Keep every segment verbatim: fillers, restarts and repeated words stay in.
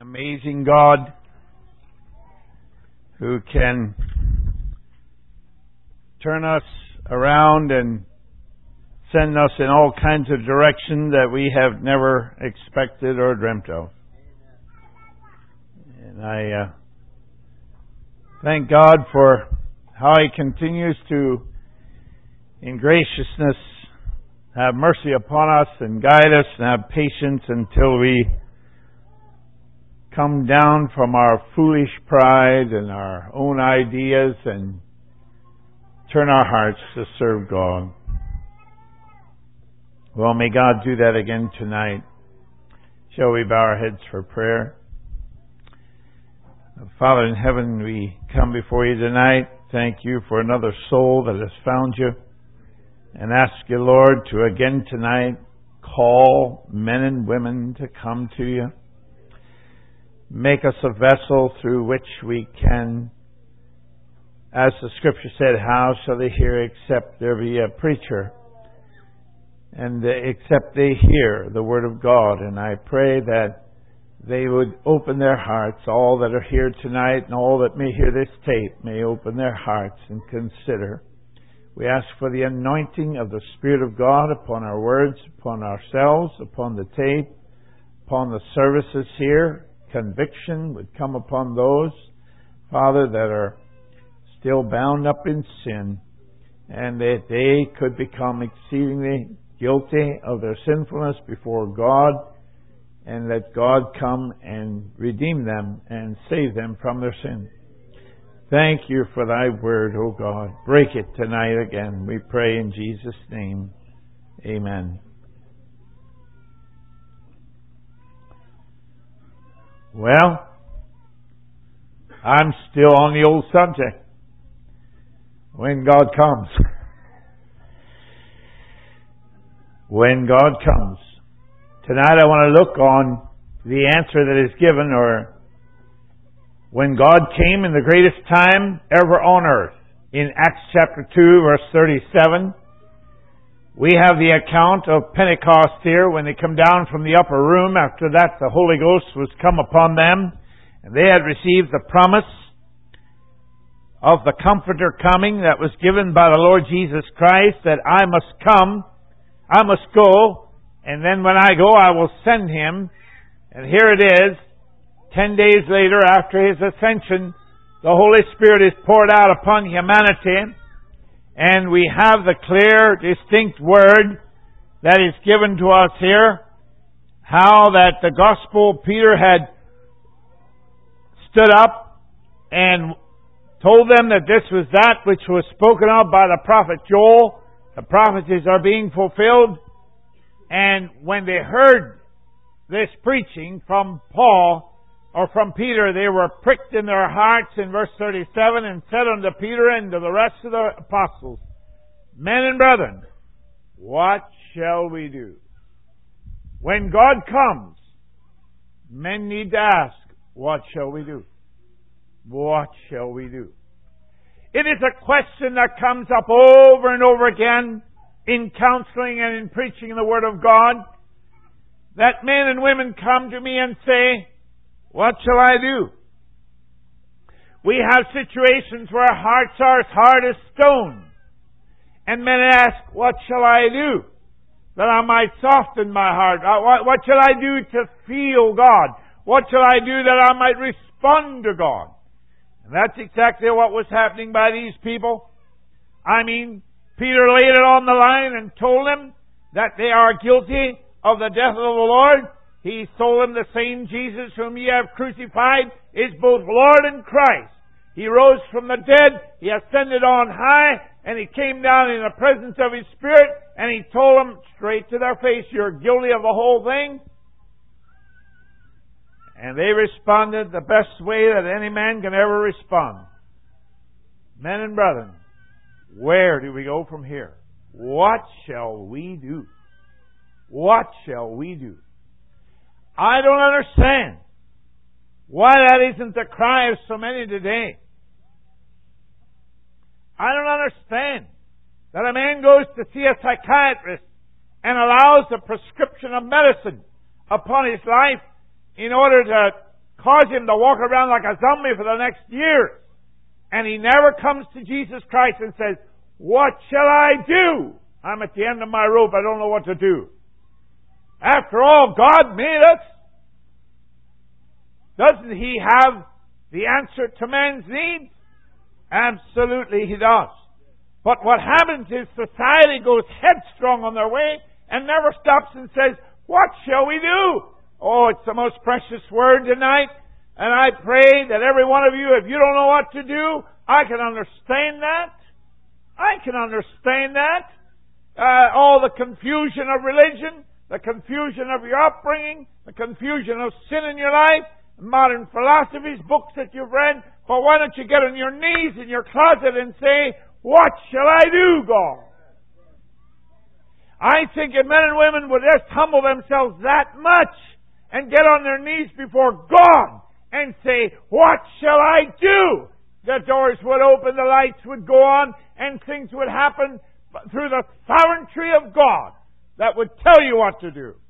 Amazing God who can turn us around and send us in all kinds of directions that we have never expected or dreamt of. And I uh, thank God for how He continues to, in graciousness, have mercy upon us and guide us and have patience until we come down from our foolish pride and our own ideas and turn our hearts to serve God. Well, may God do that again tonight. Shall we bow our heads for prayer? Father in heaven, we come before you tonight. Thank you for another soul that has found you. And ask you, Lord, to again tonight call men and women to come to you. Make us a vessel through which we can, as the Scripture said, how shall they hear except there be a preacher? And except they hear the Word of God. And I pray that they would open their hearts, all that are here tonight and all that may hear this tape may open their hearts and consider. We ask for the anointing of the Spirit of God upon our words, upon ourselves, upon the tape, upon the services here. Conviction would come upon those, Father, that are still bound up in sin, and that they could become exceedingly guilty of their sinfulness before God, and let God come and redeem them and save them from their sin. Thank you for thy word, O God. Break it tonight again. We pray in Jesus' name. Amen. Well, I'm still on the old subject. When God comes. When God comes. Tonight I want to look on the answer that is given, or when God came in the greatest time ever on earth. In Acts chapter two, verse thirty-seven, we have the account of Pentecost here when they come down from the upper room. After that, the Holy Ghost was come upon them, and they had received the promise of the Comforter coming that was given by the Lord Jesus Christ, that I must come, I must go, and then when I go, I will send Him. And here it is, ten days later after His ascension, the Holy Spirit is poured out upon humanity. And we have the clear, distinct word that is given to us here. How that the gospel, Peter had stood up and told them that this was that which was spoken of by the prophet Joel. The prophecies are being fulfilled. And when they heard this preaching from Paul, or from Peter, they were pricked in their hearts in verse thirty-seven, and said unto Peter and to the rest of the apostles, Men and brethren, what shall we do? When God comes, men need to ask, what shall we do? What shall we do? It is a question that comes up over and over again in counseling and in preaching the Word of God, that men and women come to me and say, what shall I do? We have situations where our hearts are as hard as stone. And men ask, what shall I do? That I might soften my heart. What, what shall I do to feel God? What shall I do that I might respond to God? And that's exactly what was happening by these people. I mean, Peter laid it on the line and told them that they are guilty of the death of the Lord. He told them the same Jesus whom ye have crucified is both Lord and Christ. He rose from the dead, He ascended on high, and He came down in the presence of His Spirit, and He told them straight to their face, you're guilty of the whole thing. And they responded the best way that any man can ever respond. Men and brethren, where do we go from here? What shall we do? What shall we do? I don't understand why that isn't the cry of so many today. I don't understand that a man goes to see a psychiatrist and allows the prescription of medicine upon his life in order to cause him to walk around like a zombie for the next year. And he never comes to Jesus Christ and says, what shall I do? I'm at the end of my rope. I don't know what to do. After all, God made us. Doesn't He have the answer to man's needs? Absolutely He does. But what happens is society goes headstrong on their way and never stops and says, what shall we do? Oh, it's the most precious word tonight. And I pray that every one of you, if you don't know what to do, I can understand that. I can understand that. Uh, all the confusion of religion, the confusion of your upbringing, the confusion of sin in your life, modern philosophies, books that you've read. But why don't you get on your knees in your closet and say, what shall I do, God? I think if men and women would just humble themselves that much and get on their knees before God and say, what shall I do? The doors would open, the lights would go on, and things would happen through the sovereignty of God that would tell you what to do.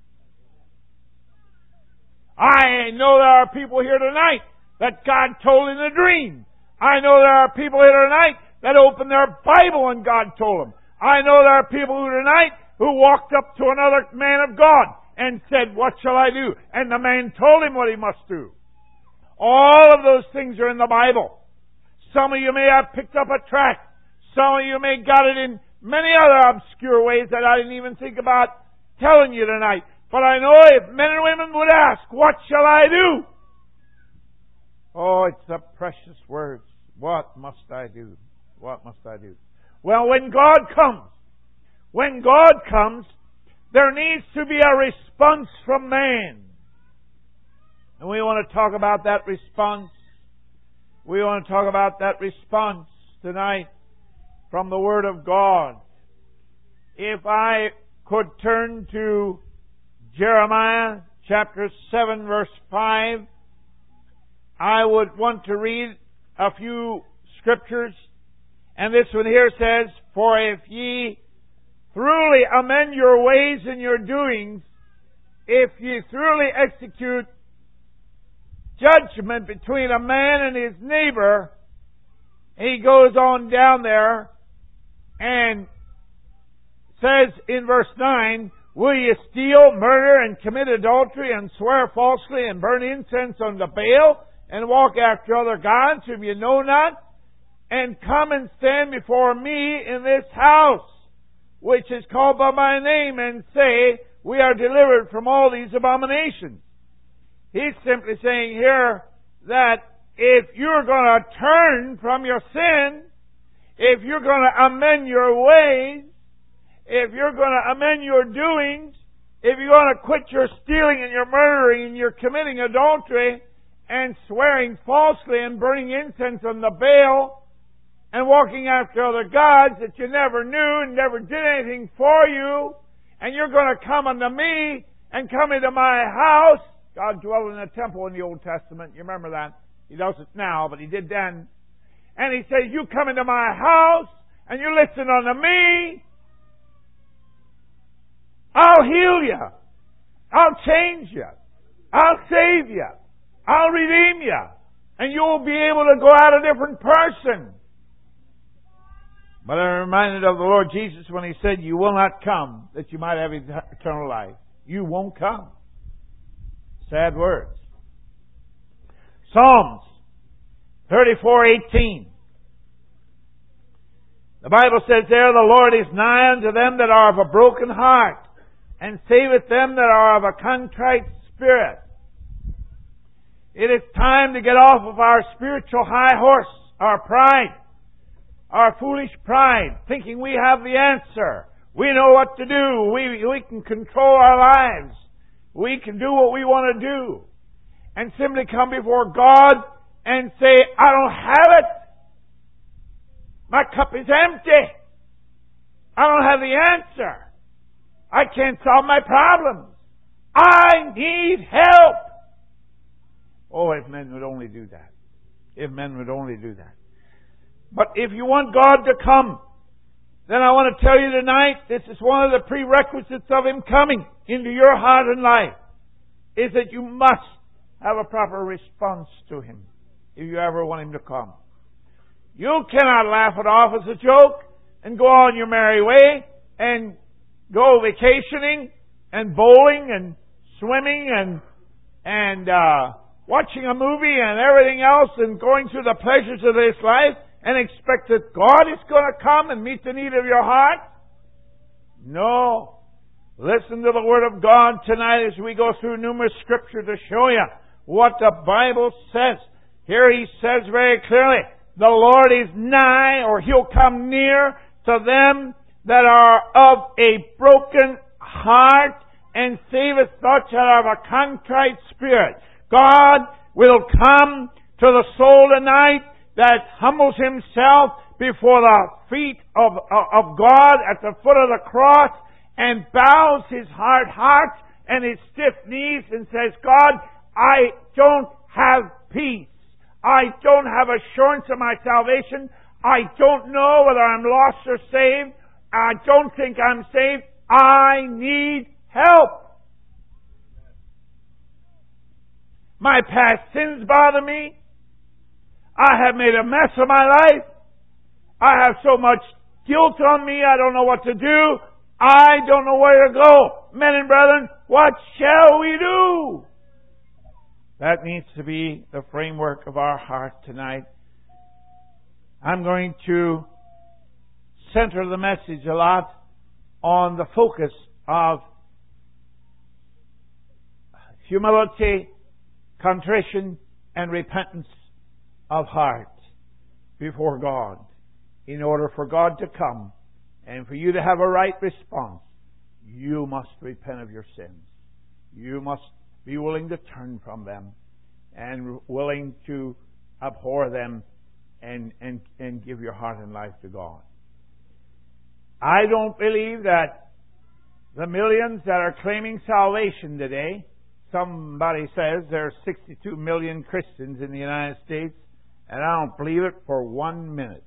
I know there are people here tonight that God told in a dream. I know there are people here tonight that opened their Bible and God told them. I know there are people who tonight who walked up to another man of God and said, what shall I do? And the man told him what he must do. All of those things are in the Bible. Some of you may have picked up a tract. Some of you may got it in many other obscure ways that I didn't even think about telling you tonight. But I know if men and women would ask, what shall I do? Oh, it's the precious words. What must I do? What must I do? Well, when God comes, when God comes, there needs to be a response from man. And we want to talk about that response. We want to talk about that response tonight from the Word of God. If I could turn to Jeremiah chapter seven verse five, I would want to read a few scriptures. And this one here says, for if ye truly amend your ways and your doings, if ye truly execute judgment between a man and his neighbor, he goes on down there and says in verse nine, will ye steal, murder, and commit adultery, and swear falsely, and burn incense unto Baal, and walk after other gods whom ye know not, and come and stand before me in this house, which is called by my name, and say, we are delivered from all these abominations. He's simply saying here that if you're going to turn from your sin, if you're going to amend your ways, if you're going to amend your doings, if you're going to quit your stealing and your murdering and your committing adultery and swearing falsely and burning incense on the Baal and walking after other gods that you never knew and never did anything for you, and you're going to come unto me and come into my house. God dwelled in a temple in the Old Testament. You remember that. He does it now, but He did then. And He says, you come into my house and you listen unto me, I'll heal you. I'll change you. I'll save you. I'll redeem you. And you'll be able to go out a different person. But I'm reminded of the Lord Jesus when He said, you will not come that you might have eternal life. You won't come. Sad words. Psalms thirty-four eighteen. The Bible says there, the Lord is nigh unto them that are of a broken heart, and saveth them that are of a contrite spirit. It is time to get off of our spiritual high horse, our pride, our foolish pride, thinking we have the answer. We know what to do. We, we can control our lives. We can do what we want to do. And simply come before God and say, I don't have it. My cup is empty. I don't have the answer. I can't solve my problems. I need help. Oh, if men would only do that. If men would only do that. But if you want God to come, then I want to tell you tonight, this is one of the prerequisites of Him coming into your heart and life, is that you must have a proper response to Him if you ever want Him to come. You cannot laugh it off as a joke and go on your merry way and go vacationing and bowling and swimming and and uh, watching a movie and everything else and going through the pleasures of this life and expect that God is going to come and meet the need of your heart. No. Listen to the Word of God tonight as we go through numerous Scripture to show you what the Bible says. Here He says very clearly, the Lord is nigh, or He'll come near to them that are of a broken heart and saveth such out of a contrite spirit. God will come to the soul tonight that humbles himself before the feet of, of God at the foot of the cross and bows his hard heart and his stiff knees and says, God, I don't have peace. I don't have assurance of my salvation. I don't know whether I'm lost or saved. I don't think I'm saved. I need help. My past sins bother me. I have made a mess of my life. I have so much guilt on me, I don't know what to do. I don't know where to go. Men and brethren, what shall we do? That needs to be the framework of our heart tonight. I'm going to center the message a lot on the focus of humility, contrition, and repentance of heart before God. In order for God to come and for you to have a right response, you must repent of your sins. You must be willing to turn from them and willing to abhor them and, and, and give your heart and life to God. I don't believe that the millions that are claiming salvation today, somebody says there are sixty-two million Christians in the United States, and I don't believe it for one minute.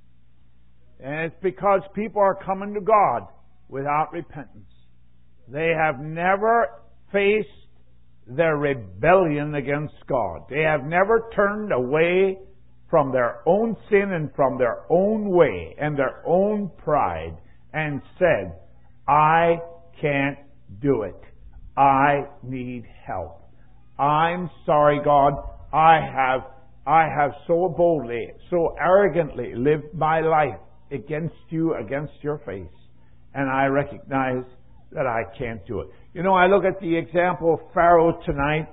And it's because people are coming to God without repentance. They have never faced their rebellion against God. They have never turned away from their own sin and from their own way and their own pride and said, I can't do it. I need help. I'm sorry, God. I have, I have so boldly, so arrogantly lived my life against you, against your face. And I recognize that I can't do it. You know, I look at the example of Pharaoh tonight.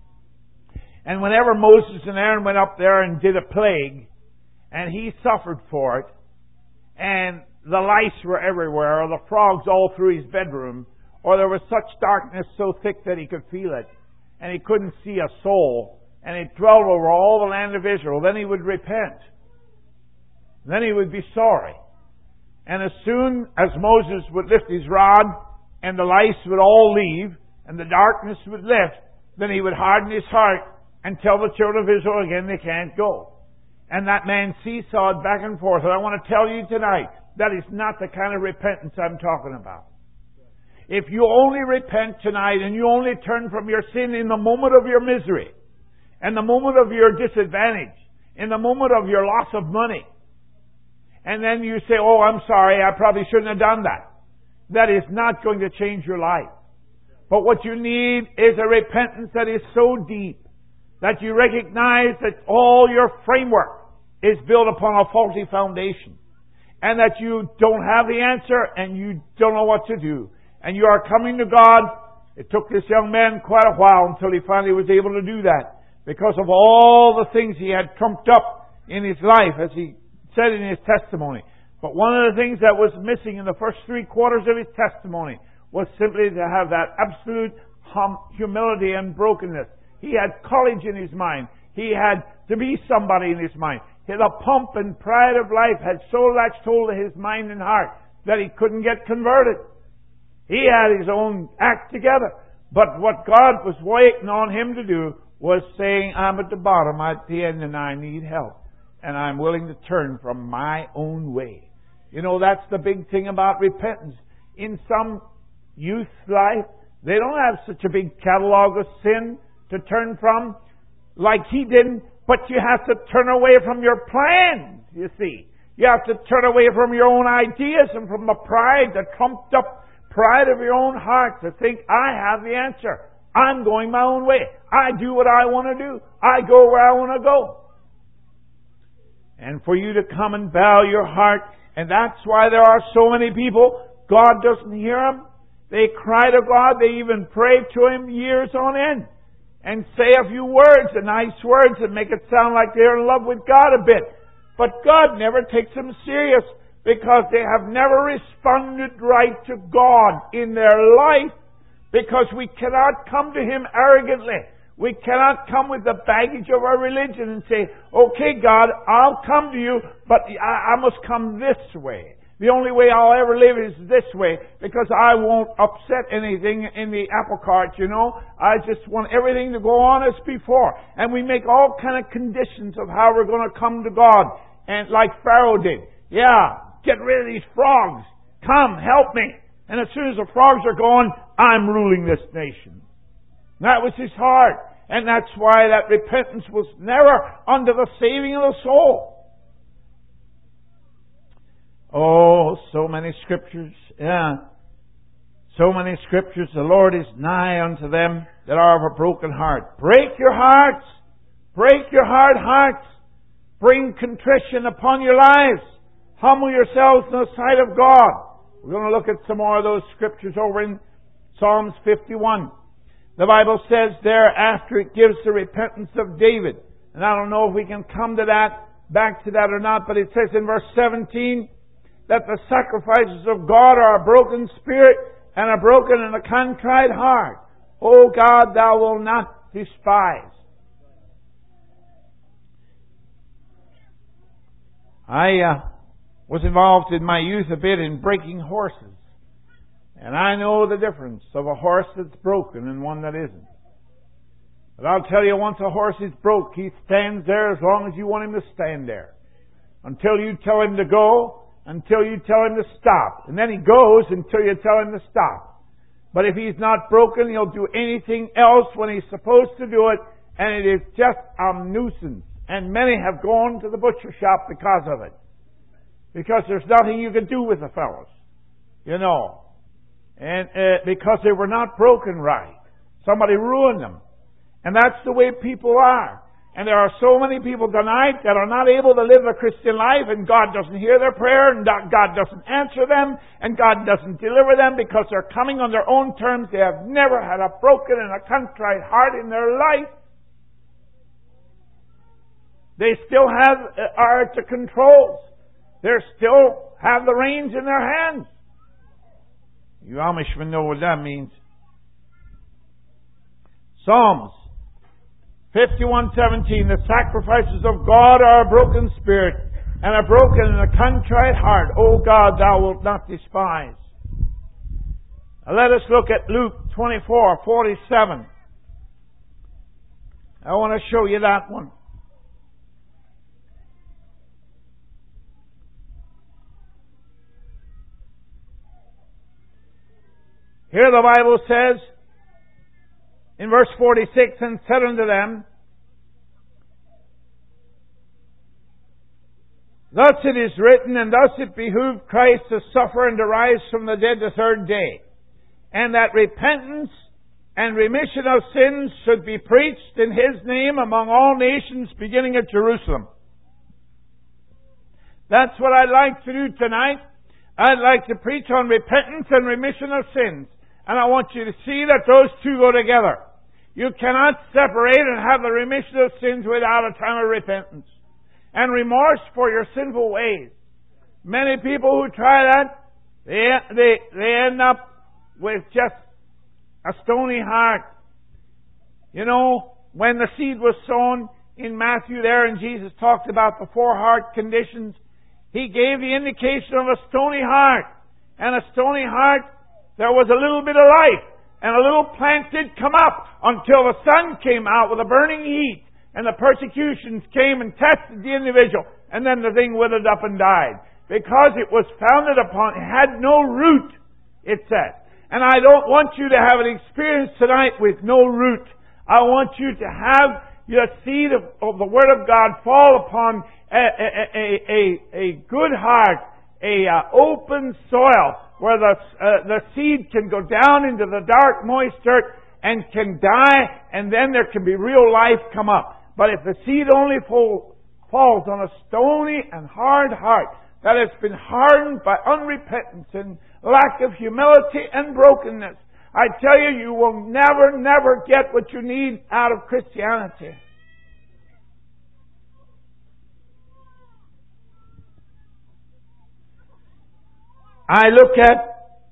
And whenever Moses and Aaron went up there and did a plague, and he suffered for it, and the lice were everywhere, or the frogs all through his bedroom, or there was such darkness so thick that he could feel it, and he couldn't see a soul, and it dwelled over all the land of Israel, then he would repent. Then he would be sorry. And as soon as Moses would lift his rod, and the lice would all leave, and the darkness would lift, then he would harden his heart and tell the children of Israel again they can't go. And that man seesawed back and forth. And I want to tell you tonight, that is not the kind of repentance I'm talking about. If you only repent tonight and you only turn from your sin in the moment of your misery, and the moment of your disadvantage, in the moment of your loss of money, and then you say, oh, I'm sorry, I probably shouldn't have done that. That is not going to change your life. But what you need is a repentance that is so deep that you recognize that all your framework is built upon a faulty foundation, and that you don't have the answer and you don't know what to do. And you are coming to God. It took this young man quite a while until he finally was able to do that, because of all the things he had trumped up in his life, as he said in his testimony. But one of the things that was missing in the first three quarters of his testimony was simply to have that absolute hum, humility and brokenness. He had college in his mind. He had to be somebody in his mind. The pomp and pride of life had so latched hold of his mind and heart that he couldn't get converted. He had his own act together. But what God was waiting on him to do was saying, I'm at the bottom, I'm at the end, and I need help. And I'm willing to turn from my own way. You know, that's the big thing about repentance. In some youth life, they don't have such a big catalog of sin to turn from, like He didn't, but you have to turn away from your plans, you see. You have to turn away from your own ideas and from the pride, the trumped up pride of your own heart to think, I have the answer. I'm going my own way. I do what I want to do. I go where I want to go. And for you to come and bow your heart, and that's why there are so many people, God doesn't hear them. They cry to God. They even pray to Him years on end and say a few words, and nice words, and make it sound like they're in love with God a bit. But God never takes them serious because they have never responded right to God in their life, because we cannot come to Him arrogantly. We cannot come with the baggage of our religion and say, okay, God, I'll come to you, but I, I must come this way. The only way I'll ever live is this way, because I won't upset anything in the apple cart, you know. I just want everything to go on as before. And we make all kind of conditions of how we're going to come to God. And like Pharaoh did. Yeah, get rid of these frogs. Come, help me. And as soon as the frogs are gone, I'm ruling this nation. That was his heart. And that's why that repentance was never unto the saving of the soul. Oh, so many scriptures. Yeah. So many scriptures. The Lord is nigh unto them that are of a broken heart. Break your hearts. Break your hard hearts. Bring contrition upon your lives. Humble yourselves in the sight of God. We're going to look at some more of those scriptures over in Psalms fifty-one. The Bible says there, after it gives the repentance of David. And I don't know if we can come to that, back to that or not, but it says in verse seventeen, that the sacrifices of God are a broken spirit and a broken and a contrite heart. O God, Thou wilt not despise. I uh, was involved in my youth a bit in breaking horses. And I know the difference of a horse that's broken and one that isn't. But I'll tell you, once a horse is broke, he stands there as long as you want him to stand there. Until you tell him to go, until you tell him to stop. And then he goes until you tell him to stop. But if he's not broken, he'll do anything else when he's supposed to do it, and it is just a nuisance. And many have gone to the butcher shop because of it. Because there's nothing you can do with the fellows. You know. And uh, because they were not broken right. Somebody ruined them. And that's the way people are. And there are so many people tonight that are not able to live a Christian life, and God doesn't hear their prayer, and God doesn't answer them, and God doesn't deliver them because they're coming on their own terms. They have never had a broken and a contrite heart in their life. They still have are at the controls. They still have the reins in their hands. You Amishmen know what that means. Psalms fifty-one seventeen, the sacrifices of God are a broken spirit and a broken and a contrite heart. O God, Thou wilt not despise. Now let us look at Luke twenty-four forty-seven. I want to show you that one. Here the Bible says, in verse forty-six, and said unto them, thus it is written, and thus it behooved Christ to suffer and to rise from the dead the third day, and that repentance and remission of sins should be preached in His name among all nations, beginning at Jerusalem. That's what I'd like to do tonight. I'd like to preach on repentance and remission of sins. And I want you to see that those two go together. You cannot separate and have the remission of sins without a time of repentance and remorse for your sinful ways. Many people who try that, they, they, they end up with just a stony heart. You know, when the seed was sown in Matthew there, and Jesus talked about the four heart conditions, He gave the indication of a stony heart. And a stony heart, there was a little bit of life, and a little plant did come up until the sun came out with a burning heat, and the persecutions came and tested the individual, and then the thing withered up and died. Because it was founded upon, it had no root, it said. And I don't want you to have an experience tonight with no root. I want you to have the seed of, of the Word of God fall upon a, a, a, a good heart, a uh, open soil where the, uh, the seed can go down into the dark, moist dirt and can die, and then there can be real life come up. But if the seed only fall, falls on a stony and hard heart that has been hardened by unrepentance and lack of humility and brokenness, I tell you, you will never, never get what you need out of Christianity. I look at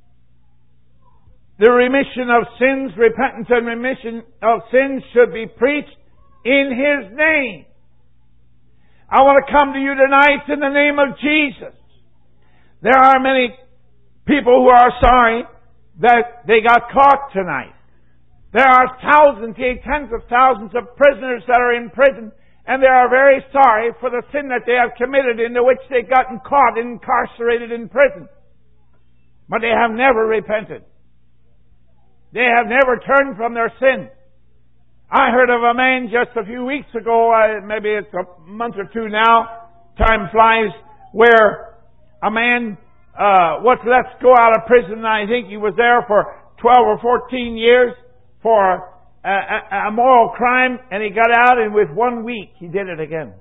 the remission of sins. Repentance and remission of sins should be preached in His name. I want to come to you tonight in the name of Jesus. There are many people who are sorry that they got caught tonight. There are thousands, tens of thousands of prisoners that are in prison, and they are very sorry for the sin that they have committed into which they've gotten caught and incarcerated in prison. But they have never repented. They have never turned from their sin. I heard of a man just a few weeks ago, uh, maybe it's a month or two now, time flies, where a man uh, was let go out of prison. I think he was there for twelve or fourteen years for a, a, a moral crime, and he got out, and with one week he did it again.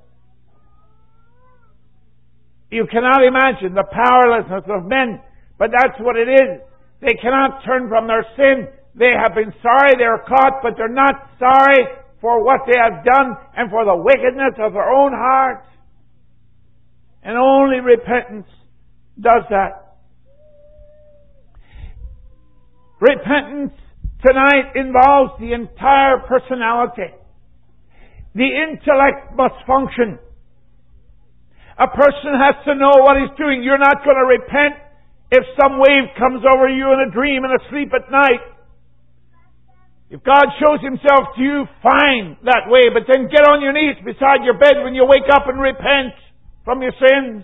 You cannot imagine the powerlessness of men, but that's what it is. They cannot turn from their sin. They have been sorry they are caught, but they're not sorry for what they have done and for the wickedness of their own hearts. And only repentance does that. Repentance tonight involves the entire personality. The intellect must function. A person has to know what he's doing. You're not going to repent if some wave comes over you in a dream and asleep at night. If God shows Himself to you, fine that way, but then get on your knees beside your bed when you wake up and repent from your sins.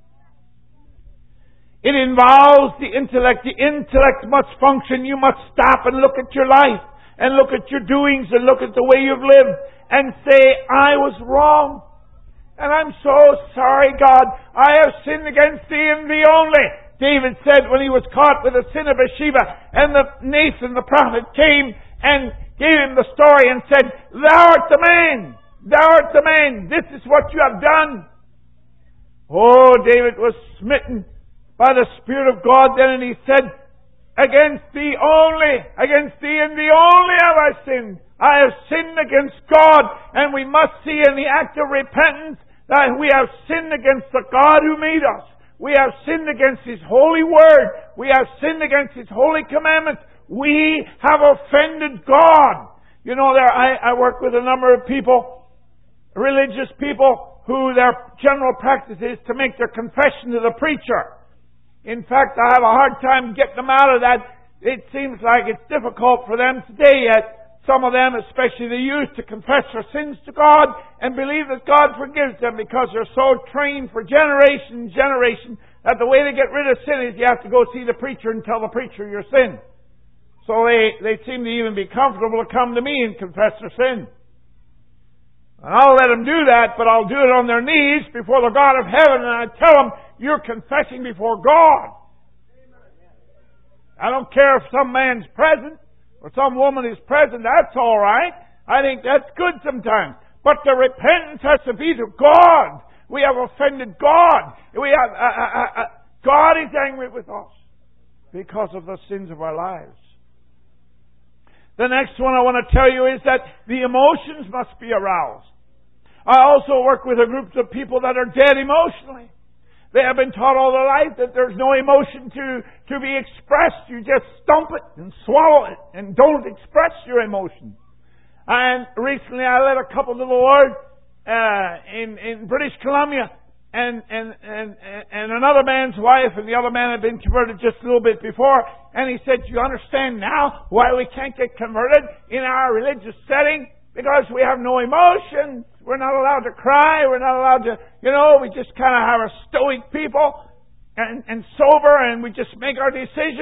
It involves the intellect. The intellect must function. You must stop and look at your life and look at your doings and look at the way you've lived and say, I was wrong. And I'm so sorry, God. I have sinned against Thee and Thee only. David said when he was caught with the sin of Bathsheba, and the Nathan the prophet came and gave him the story and said, Thou art the man! Thou art the man! This is what you have done! Oh, David was smitten by the Spirit of God then, and he said, Against Thee only, against Thee and Thee only have I sinned. I have sinned against God, and we must see in the act of repentance that we have sinned against the God who made us. We have sinned against His holy word. We have sinned against His holy commandments. We have offended God. You know, there I, I work with a number of people, religious people, who their general practice is to make their confession to the preacher. In fact, I have a hard time getting them out of that. It seems like it's difficult for them today, yet some of them, especially the youth, to confess their sins to God and believe that God forgives them because they're so trained for generation and generation that the way to get rid of sin is you have to go see the preacher and tell the preacher your sin. So they, they seem to even be comfortable to come to me and confess their sin. And I'll let them do that, but I'll do it on their knees before the God of heaven, and I tell them, you're confessing before God. I don't care if some man's present or some woman is present, that's all right. I think that's good sometimes. But the repentance has to be to God. We have offended God. We have, uh, uh, uh, God is angry with us because of the sins of our lives. The next one I want to tell you is that the emotions must be aroused. I also work with a group of people that are dead emotionally. They have been taught all their life that there's no emotion to, to be expressed. You just stump it and swallow it and don't express your emotion. And recently I led a couple to the Lord uh, in, in British Columbia, and, and, and, and another man's wife, and the other man had been converted just a little bit before, and he said, do you understand now why we can't get converted in our religious setting? Because we have no emotions. We're not allowed to cry. We're not allowed to, you know, we just kind of have a stoic people and, and sober, and we just make our decision,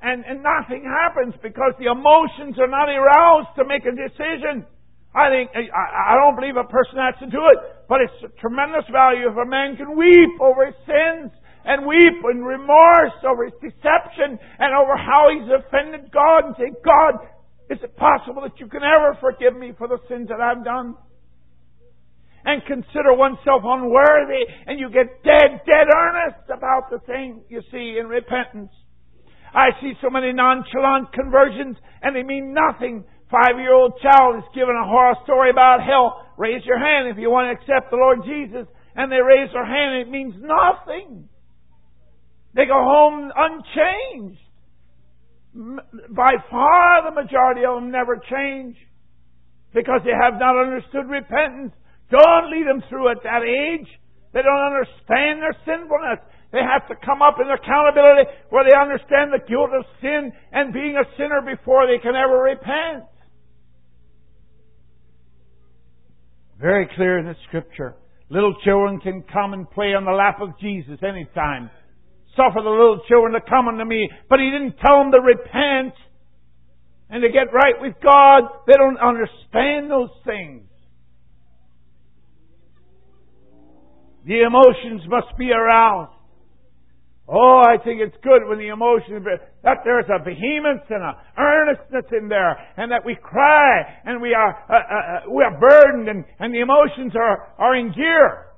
and, and nothing happens because the emotions are not aroused to make a decision. I think, I, I don't believe a person has to do it, but it's a tremendous value if a man can weep over his sins and weep in remorse over his deception and over how he's offended God and say, God, is it possible that you can ever forgive me for the sins that I've done? And consider oneself unworthy, and you get dead, dead earnest about the thing, you see, in repentance. I see so many nonchalant conversions, and they mean nothing. Five-year-old child is given a horror story about hell. Raise your hand if you want to accept the Lord Jesus. And they raise their hand, and it means nothing. They go home unchanged. By far the majority of them never change because they have not understood repentance. Don't lead them through at that age. They don't understand their sinfulness. They have to come up in accountability where they understand the guilt of sin and being a sinner before they can ever repent. Very clear in the Scripture. Little children can come and play on the lap of Jesus anytime. Suffer the little children to come unto me. But He didn't tell them to repent and to get right with God. They don't understand those things. The emotions must be aroused. Oh, I think it's good when the emotions, that there's a vehemence and a earnestness in there, and that we cry and we are uh, uh, we are burdened, and, and the emotions are, are in gear.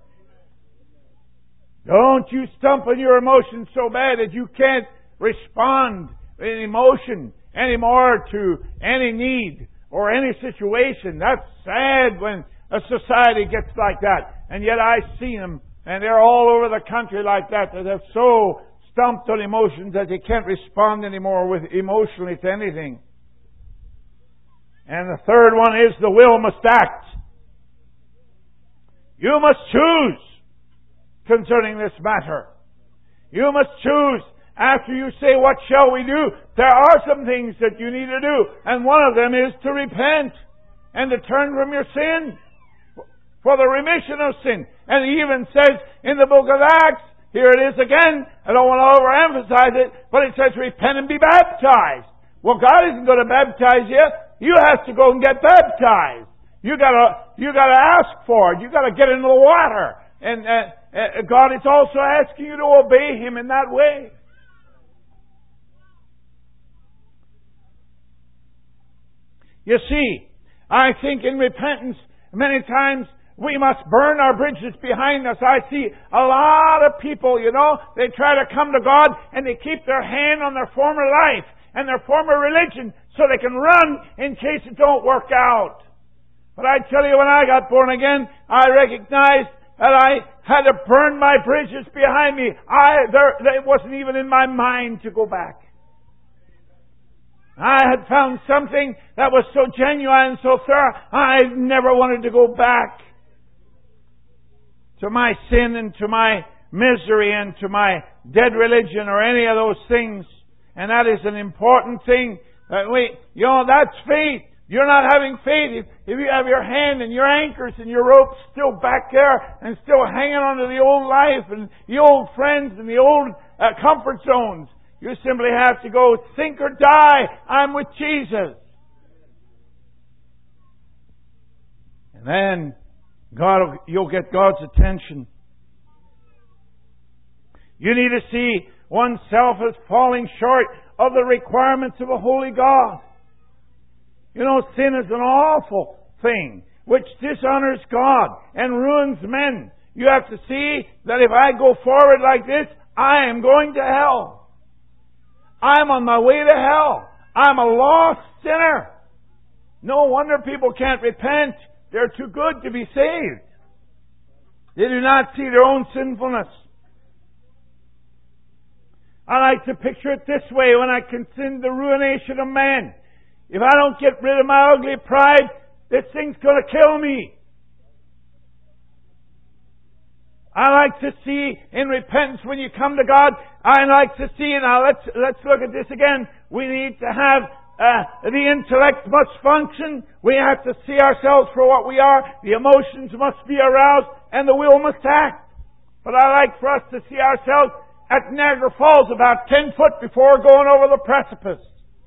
Don't you stump on your emotions so bad that you can't respond in emotion anymore to any need or any situation. That's sad when a society gets like that. And yet I see them, and they're all over the country like that, that have so stumped on emotions that they can't respond anymore with emotionally to anything. And the third one is the will must act. You must choose concerning this matter. You must choose. After you say, what shall we do? There are some things that you need to do. And one of them is to repent and to turn from your sin for the remission of sin. And He even says in the book of Acts, here it is again, I don't want to overemphasize it, but it says repent and be baptized. Well, God isn't going to baptize you. You have to go and get baptized. You gotta, you gotta ask for it. You gotta get into the water. And uh, uh, God is also asking you to obey Him in that way. You see, I think in repentance, many times we must burn our bridges behind us. I see a lot of people, you know, they try to come to God and they keep their hand on their former life and their former religion so they can run in case it don't work out. But I tell you, when I got born again, I recognized that I had to burn my bridges behind me. I, there, it wasn't even in my mind to go back. I had found something that was so genuine and so thorough, I never wanted to go back to my sin and to my misery and to my dead religion or any of those things. And that is an important thing. That we, you know, that's faith. You're not having faith if, if you have your hand and your anchors and your ropes still back there and still hanging on to the old life and the old friends and the old uh, comfort zones. You simply have to go sink or die. I'm with Jesus. And then God, you'll get God's attention. You need to see oneself as falling short of the requirements of a holy God. You know, sin is an awful thing which dishonors God and ruins men. You have to see that if I go forward like this, I am going to hell. I'm on my way to hell. I'm a lost sinner. No wonder people can't repent. They're too good to be saved. They do not see their own sinfulness. I like to picture it this way when I consider the ruination of man. If I don't get rid of my ugly pride, this thing's going to kill me. I like to see in repentance when you come to God, I like to see, now let's, let's look at this again. We need to have, uh, the intellect must function. We have to see ourselves for what we are. The emotions must be aroused and the will must act. But I like for us to see ourselves at Niagara Falls about ten foot before going over the precipice.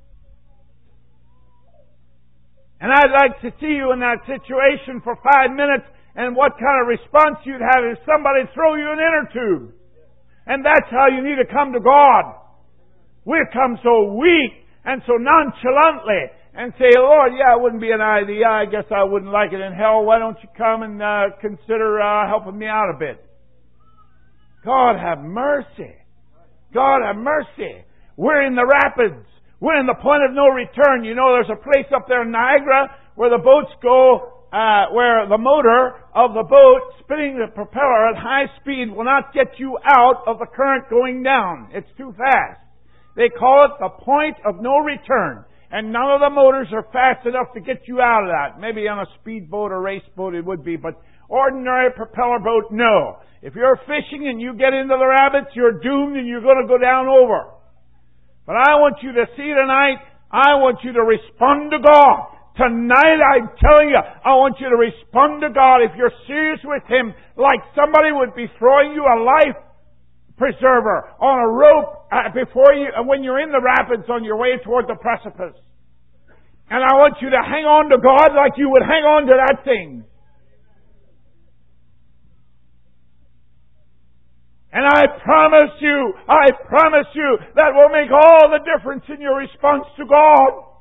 And I'd like to see you in that situation for five minutes and what kind of response you'd have if somebody throw you an inner tube. And that's how you need to come to God. We've come so weak and so nonchalantly and say, Lord, yeah, it wouldn't be an idea. I guess I wouldn't like it in hell. Why don't you come and uh, consider uh, helping me out a bit? God have mercy. God have mercy. We're in the rapids. We're in the point of no return. You know, there's a place up there in Niagara where the boats go, uh, where the motor of the boat spinning the propeller at high speed will not get you out of the current going down. It's too fast. They call it the point of no return. And none of the motors are fast enough to get you out of that. Maybe on a speedboat or race boat it would be, but ordinary propeller boat, no. If you're fishing and you get into the rapids, you're doomed and you're going to go down over. But I want you to see tonight, I want you to respond to God. Tonight I'm telling you, I want you to respond to God if you're serious with Him, like somebody would be throwing you a life preserver on a rope before you, when you're in the rapids on your way toward the precipice. And I want you to hang on to God like you would hang on to that thing. And I promise you, I promise you, that will make all the difference in your response to God.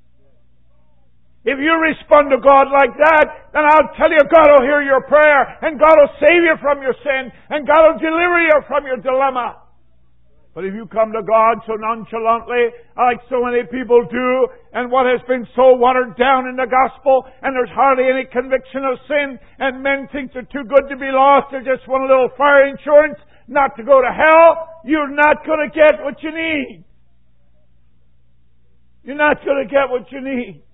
If you respond to God like that, then I'll tell you, God will hear your prayer, and God will save you from your sin, and God will deliver you from your dilemma. But if you come to God so nonchalantly, like so many people do, and what has been so watered down in the gospel, and there's hardly any conviction of sin, and men think they're too good to be lost, they just want a little fire insurance, not to go to hell, you're not going to get what you need. You're not going to get what you need.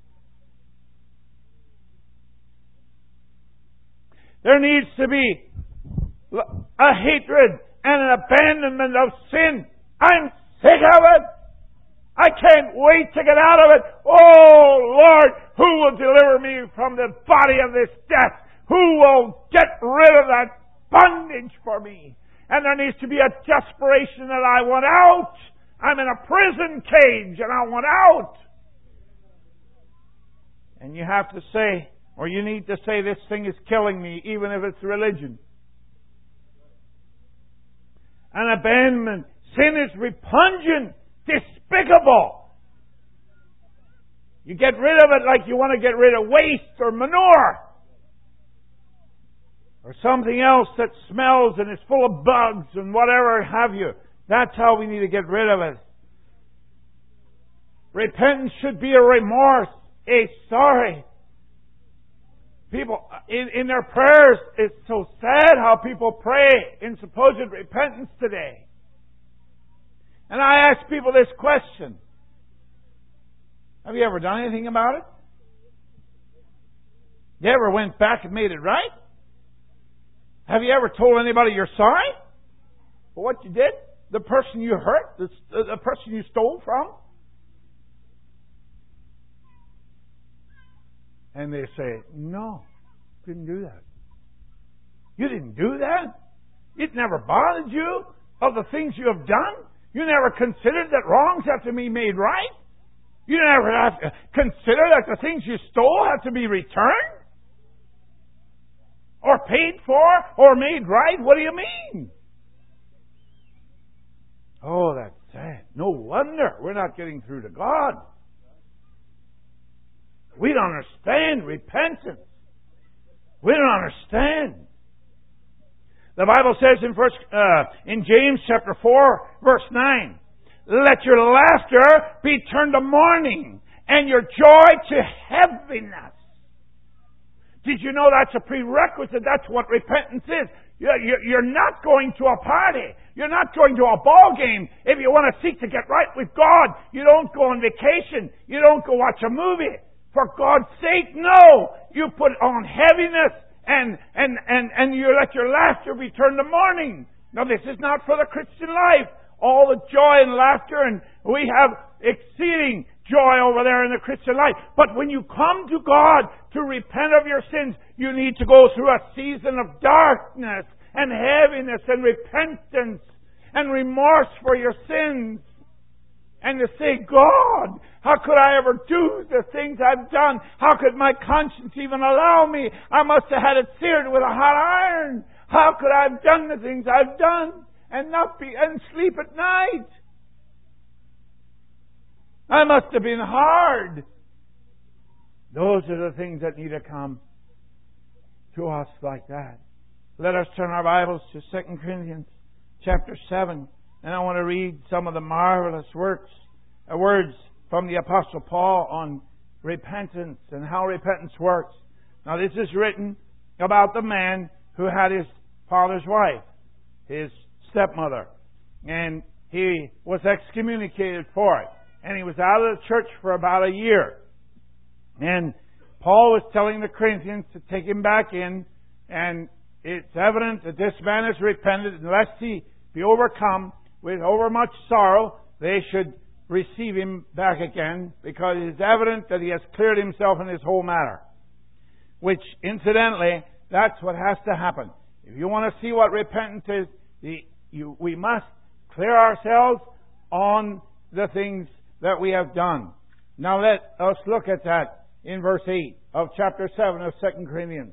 There needs to be a hatred and an abandonment of sin. I'm sick of it. I can't wait to get out of it. Oh, Lord, who will deliver me from the body of this death? Who will get rid of that bondage for me? And there needs to be a desperation that I want out. I'm in a prison cage and I want out. And you have to say, or you need to say, this thing is killing me, even if it's religion. An abandonment. Sin is repugnant, despicable. You get rid of it like you want to get rid of waste or manure. Or something else that smells and is full of bugs and whatever have you. That's how we need to get rid of it. Repentance should be a remorse, a sorry. People, in, in their prayers, it's so sad how people pray in supposed repentance today. And I ask people this question. Have you ever done anything about it? You ever went back and made it right? Have you ever told anybody you're sorry for what you did? The person you hurt? The, the person you stole from? And they say, no, didn't do that. You didn't do that? It never bothered you of the things you have done? You never considered that wrongs have to be made right? You never have to consider that the things you stole have to be returned? Or paid for? Or made right? What do you mean? Oh, that's sad. No wonder we're not getting through to God. We don't understand repentance. We don't understand. The Bible says in first, uh, in James chapter four, verse nine, let your laughter be turned to mourning, and your joy to heaviness. Did you know that's a prerequisite? That's what repentance is. You're not going to a party. You're not going to a ball game. If you want to seek to get right with God, you don't go on vacation. You don't go watch a movie. For God's sake, no! You put on heaviness and, and, and, and you let your laughter be turned to mourning. Now this is not for the Christian life. All the joy and laughter, and we have exceeding joy over there in the Christian life. But when you come to God to repent of your sins, you need to go through a season of darkness and heaviness and repentance. and remorse for your sins. And to say, God, how could I ever do the things I've done? How could my conscience even allow me? I must have had it seared with a hot iron. How could I have done the things I've done and not be and sleep at night? I must have been hard. Those are the things that need to come to us like that. Let us turn our Bibles to Second Corinthians chapter seven. And I want to read some of the marvelous works, uh, words from the Apostle Paul on repentance and how repentance works. Now this is written about the man who had his father's wife, his stepmother. And he was excommunicated for it. And he was out of the church for about a year. And Paul was telling the Corinthians to take him back in. And it's evident that this man has repented, unless he be overcome with overmuch sorrow, they should receive him back again, because it is evident that he has cleared himself in this whole matter. Which, incidentally, that's what has to happen. If you want to see what repentance is, the, you, we must clear ourselves on the things that we have done. Now let us look at that in verse eight of chapter seven of Second Corinthians.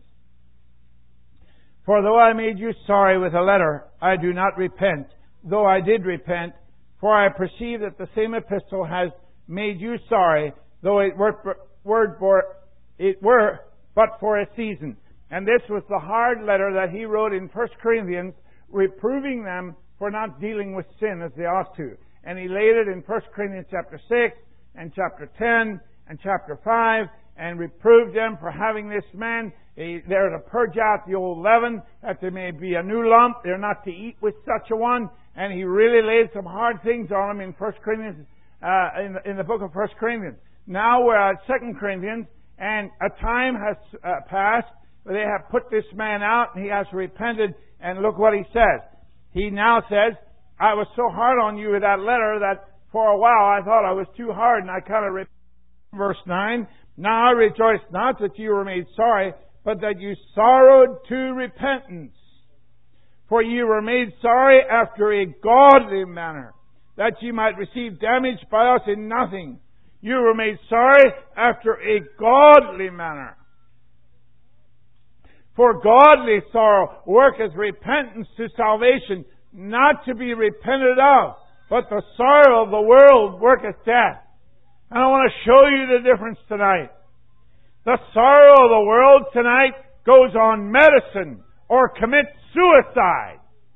For though I made you sorry with a letter, I do not repent, though I did repent, for I perceive that the same epistle has made you sorry, though it were, word for, it were but for a season. And this was the hard letter that he wrote in First Corinthians, reproving them for not dealing with sin as they ought to. And he laid it in First Corinthians chapter six and chapter ten and chapter five, and reproved them for having this man. They're to purge out the old leaven, that there may be a new lump. They're not to eat with such a one. And he really laid some hard things on them in First Corinthians, uh, in, the, in the book of First Corinthians. Now we're at Second Corinthians, and a time has uh, passed where they have put this man out, and he has repented. And look what he says. He now says, I was so hard on you with that letter that for a while I thought I was too hard, and I kind of repented. Verse nine, now I rejoice not that you were made sorry, but that you sorrowed to repentance. For ye were made sorry after a godly manner, that ye might receive damage by us in nothing. You were made sorry after a godly manner. For godly sorrow worketh repentance to salvation, not to be repented of, but the sorrow of the world worketh death. And I want to show you the difference tonight. The sorrow of the world tonight goes on medicine or commits suicide.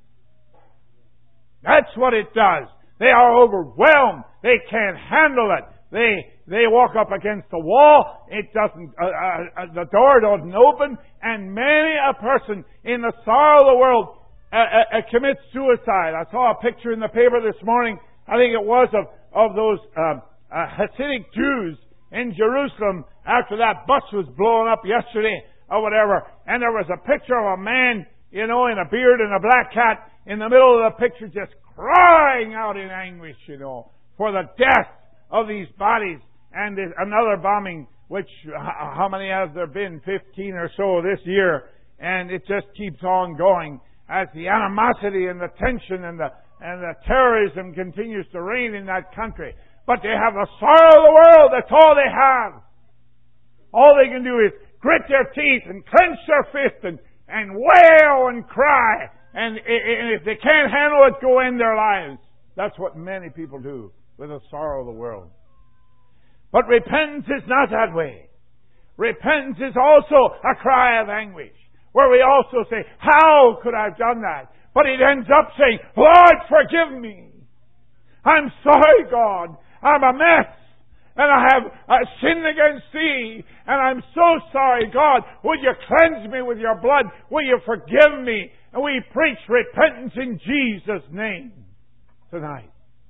That's what it does. They are overwhelmed. They can't handle it. They they walk up against the wall. It doesn't. Uh, uh, the door doesn't open, and many a person in the sorrow of the world uh, uh, commits suicide. I saw a picture in the paper this morning. I think it was of of those uh, uh, Hasidic Jews in Jerusalem after that bus was blown up yesterday or whatever, and there was a picture of a man, you know, in a beard and a black hat in the middle of the picture, just crying out in anguish, you know, for the death of these bodies. And there's another bombing, which, how many has there been? fifteen or so this year. And it just keeps on going as the animosity and the tension and the, and the terrorism continues to reign in that country. But they have the sorrow of the world. That's all they have. All they can do is grit their teeth and clench their fist and, and wail and cry. And, and if they can't handle it, go end their lives. That's what many people do with the sorrow of the world. But repentance is not that way. Repentance is also a cry of anguish, where we also say, how could I have done that? But it ends up saying, Lord, forgive me. I'm sorry, God. I'm a mess. And I have uh, sinned against Thee. And I'm so sorry, God. Would You cleanse me with Your blood? Will You forgive me? And we preach repentance in Jesus' name tonight.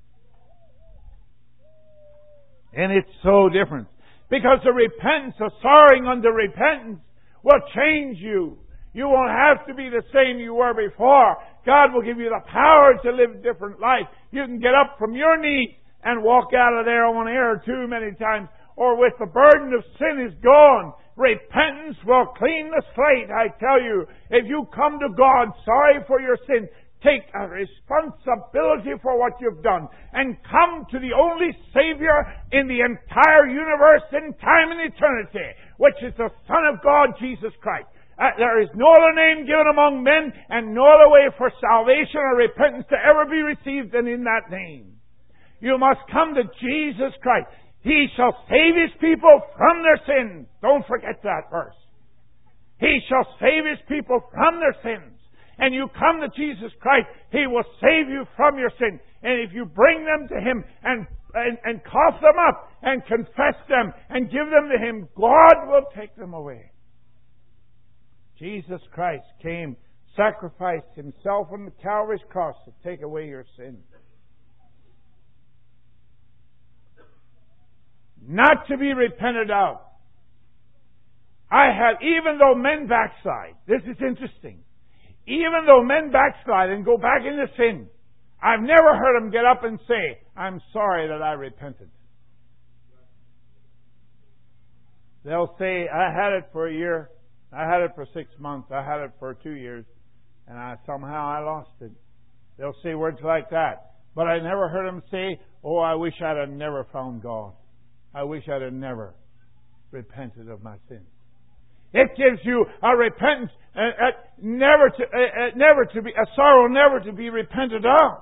And it's so different. Because the repentance, the sorrowing unto repentance will change you. You won't have to be the same you were before. God will give you the power to live a different life. You can get up from your knees and walk out of there on air too many times. Or with the burden of sin is gone. Repentance will clean the slate, I tell you. If you come to God sorry for your sin, take a responsibility for what you've done and come to the only Savior in the entire universe in time and eternity, which is the Son of God, Jesus Christ. Uh, there is no other name given among men and no other way for salvation or repentance to ever be received than in that name. You must come to Jesus Christ. He shall save His people from their sins. Don't forget that verse. He shall save His people from their sins. And you come to Jesus Christ, He will save you from your sin. And if you bring them to Him and, and, and cough them up and confess them and give them to Him, God will take them away. Jesus Christ came, sacrificed Himself on the Calvary's cross to take away your sins. Not to be repented of. I have, even though men backslide, this is interesting. Even though men backslide and go back into sin, I've never heard them get up and say, I'm sorry that I repented. They'll say, I had it for a year, I had it for six months, I had it for two years, and I somehow I lost it. They'll say words like that. But I never heard them say, oh, I wish I'd have never found God. I wish I'd have never repented of my sins. It gives you a repentance, uh, uh, never to, uh, uh, never to be a sorrow, never to be repented of.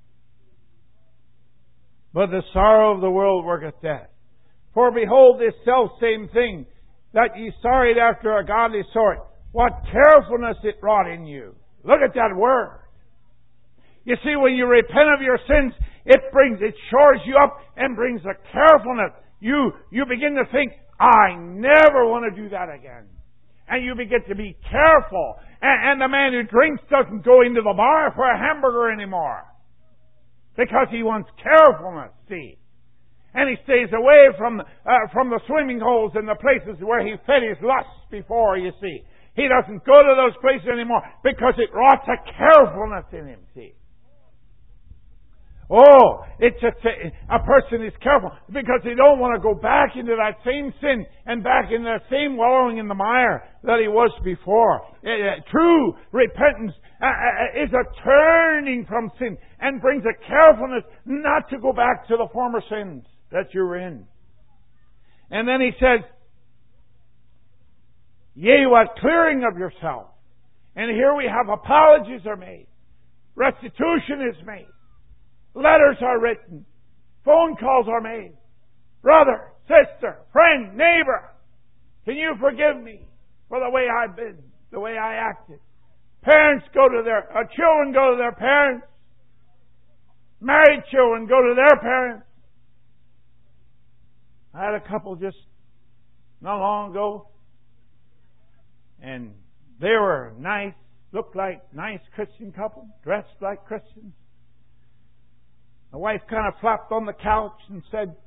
But the sorrow of the world worketh death. For behold, this self same thing that ye sorrowed after a godly sort, what carefulness it wrought in you. Look at that word. You see, when you repent of your sins, it brings, it shores you up and brings a carefulness. You, you begin to think, I never want to do that again. And you begin to be careful. And, and the man who drinks doesn't go into the bar for a hamburger anymore. Because he wants carefulness, see. And he stays away from, uh, from the swimming holes and the places where he fed his lusts before, you see. He doesn't go to those places anymore because it wrought a carefulness in him, see. Oh, it's a, a person is careful because they don't want to go back into that same sin and back in that same wallowing in the mire that he was before. Uh, true repentance uh, uh, is a turning from sin and brings a carefulness not to go back to the former sins that you were in. And then he says, yea, what clearing of yourself. And here we have apologies are made. Restitution is made. Letters are written. Phone calls are made. Brother, sister, friend, neighbor, can you forgive me for the way I've been, the way I acted? Parents go to their, uh, children go to their parents. Married children go to their parents. I had a couple just not long ago, and they were nice, looked like nice Christian couple, dressed like Christians. The wife kind of flopped on the couch and said,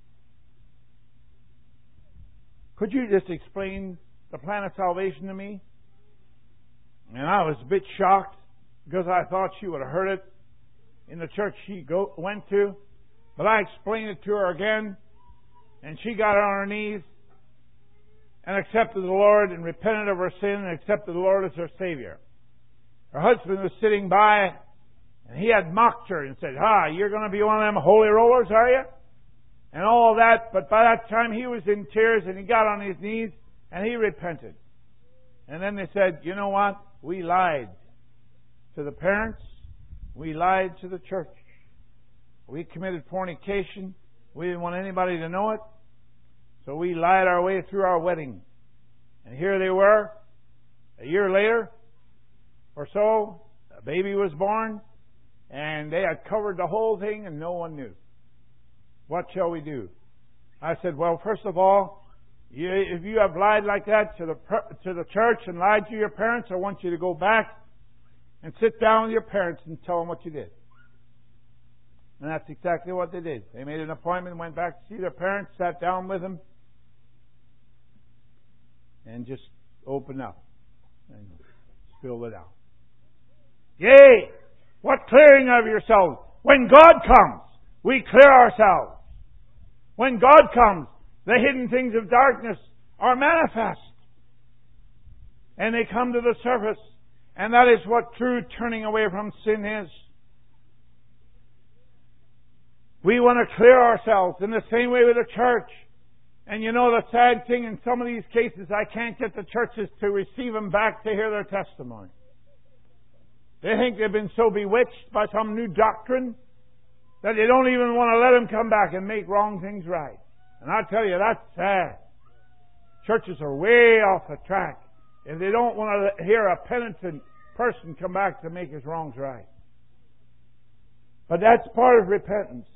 could you just explain the plan of salvation to me? And I was a bit shocked because I thought she would have heard it in the church she go, went to. But I explained it to her again, and she got on her knees and accepted the Lord and repented of her sin and accepted the Lord as her Savior. Her husband was sitting by, and he had mocked her and said, ah, you're going to be one of them holy rollers, are you? And all of that. But by that time he was in tears and he got on his knees and he repented. And then they said, you know what? We lied to the parents. We lied to the church. We committed fornication. We didn't want anybody to know it. So we lied our way through our wedding. And here they were, a year later or so, a baby was born. And they had covered the whole thing and no one knew. What shall we do? I said, well, first of all, you, if you have lied like that to the to the church and lied to your parents, I want you to go back and sit down with your parents and tell them what you did. And that's exactly what they did. They made an appointment, went back to see their parents, sat down with them, and just opened up and spilled it out. Yea! What clearing of yourselves? When God comes, we clear ourselves. When God comes, the hidden things of darkness are manifest. And they come to the surface. And that is what true turning away from sin is. We want to clear ourselves in the same way with the church. And you know the sad thing, in some of these cases, I can't get the churches to receive them back to hear their testimony. They think they've been so bewitched by some new doctrine that they don't even want to let them come back and make wrong things right. And I tell you, that's sad. Churches are way off the track if they don't want to hear a penitent person come back to make his wrongs right. But that's part of repentance,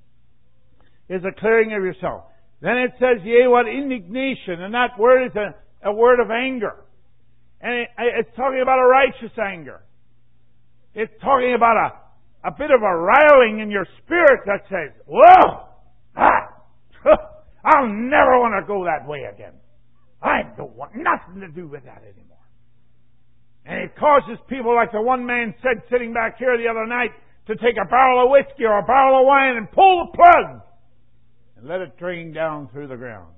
is a clearing of yourself. Then it says, yea, what indignation, and that word is a, a word of anger. And it, it's talking about a righteous anger. It's talking about a, a bit of a riling in your spirit that says, whoa, ah, I'll never want to go that way again. I don't want nothing to do with that anymore. And it causes people like the one man said sitting back here the other night to take a barrel of whiskey or a barrel of wine and pull the plug and let it drain down through the ground.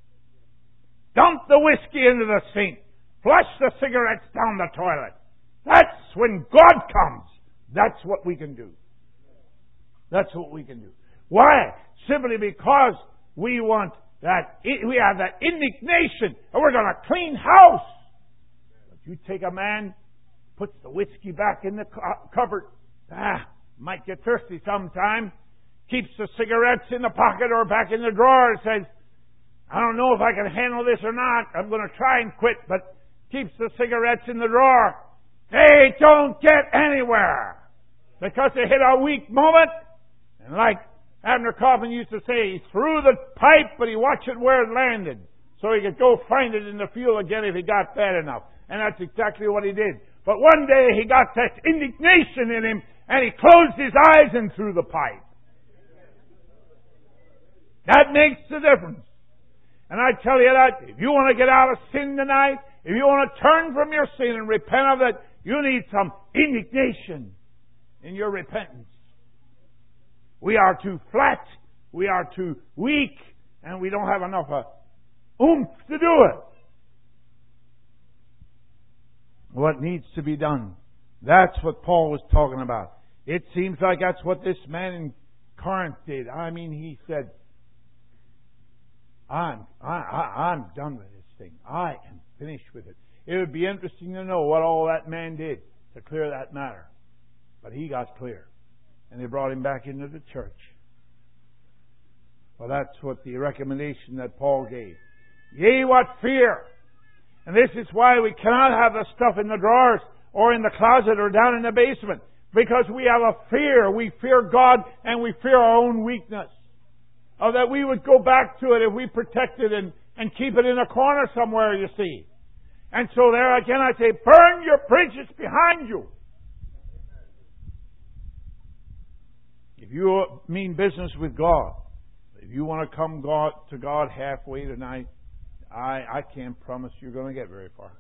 Dump the whiskey into the sink. Flush the cigarettes down the toilet. That's when God comes. That's what we can do. That's what we can do. Why? Simply because we want that, we have that indignation, and we're going to clean house. But you take a man, puts the whiskey back in the cupboard, ah, might get thirsty sometime, keeps the cigarettes in the pocket or back in the drawer, says, I don't know if I can handle this or not, I'm going to try and quit, but keeps the cigarettes in the drawer. They don't get anywhere because they hit a weak moment, and like Abner Coffin used to say, he threw the pipe, but he watched it where it landed, so he could go find it in the field again if he got bad enough. And that's exactly what he did. But one day he got that indignation in him, and he closed his eyes and threw the pipe. That makes the difference. And I tell you that, if you want to get out of sin tonight, if you want to turn from your sin and repent of it, you need some indignation in your repentance. We are too flat, we are too weak, and we don't have enough uh, oomph to do it. What needs to be done? That's what Paul was talking about. It seems like that's what this man in Corinth did. I mean, he said, I'm, I, I, I'm done with this thing. I am finished with it. It would be interesting to know what all that man did to clear that matter. But he got clear. And they brought him back into the church. Well, that's what the recommendation that Paul gave. Yea, what fear! And this is why we cannot have the stuff in the drawers or in the closet or down in the basement. Because we have a fear. We fear God and we fear our own weakness. Or that we would go back to it if we protect it and, and keep it in a corner somewhere, you see. And so there again I say, burn your bridges behind you. If you mean business with God, if you want to come God, to God halfway tonight, I, I can't promise you're going to get very far.